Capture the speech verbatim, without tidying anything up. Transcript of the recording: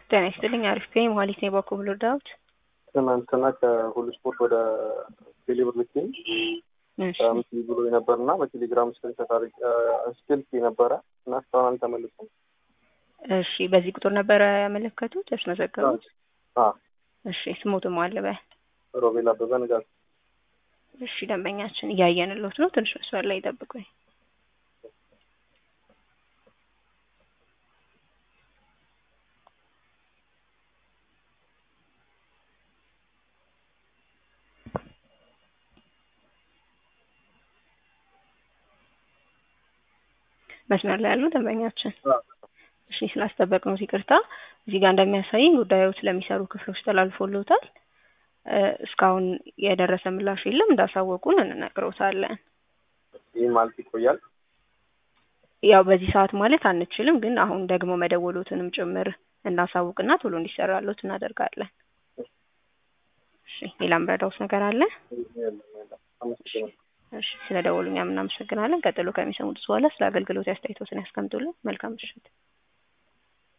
ጤና ይስጥልኝ። አሪፍ ነኝ። መሀሌት ነኝ በኩል ልርዳዎት? ትናንትና ከሁሉ ስፖርት ወደ ቴሌብር ልኬኝ አምስት ብሎ ነበርና በቴሌግራም ስክሪንሾት አድርጌ ስልክ ነበረ እና እስካሁን አልተመለሰም። እሺ፣ በዚህ ቁጥር ነበረ ያመለከቱት ያስመዘገቡት? አዎ። እሺ፣ ስሞትም አለ በ ሮቤል አበበ ንጋት። እሺ፣ ደንበኛችን እያየንልዎት ነው። ትንሽ መስመር ላይ ይጠብቁኝ። መስመር ላይ ያሉ ደንበኛችን እሺ፣ ስላስጠበቅነው ይቅርታ። እዚህ ጋር እንደሚያሳይ ጉዳዩ ስለሚሰሩ ክፍሎች ተላልፎልዎታል። እስካሁን የደረሰ ምላሽ የለም። እንዳሳወቁን እንነግረውታለን። ይህ ማለት ይቆያል? ያው በዚህ ሰዓት ማለት አንችልም፣ ግን አሁን ደግሞ መደወሎትንም ጭምር እናሳውቅና ቶሎ እንዲሰራሎት እናደርጋለን። እሺ፣ ሌላም ረዳውት ነገር አለ? እሺ፣ ስለደወሉኝ እናመሰግናለን። ቀጥሎ ከሚሰሙት በኋላ ስለ አገልግሎት አስተያየቶትን ያስቀምጡልን። መልካም ምሽት።